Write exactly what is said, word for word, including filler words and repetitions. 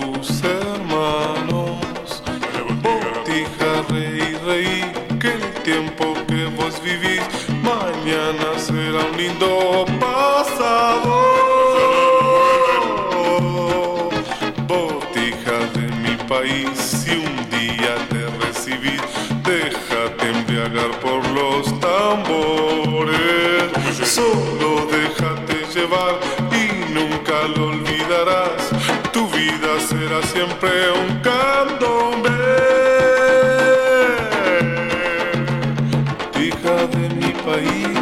tus hermanos. Botija, reí, reí, que el tiempo que vos vivís mañana será un lindo pasado. Botija de mi país, si un día te recibís, déjate embriagar por los tambores. Solo déjate llevar y nunca lo olvidarás. Tu vida será siempre un candombe. Botija de mi país.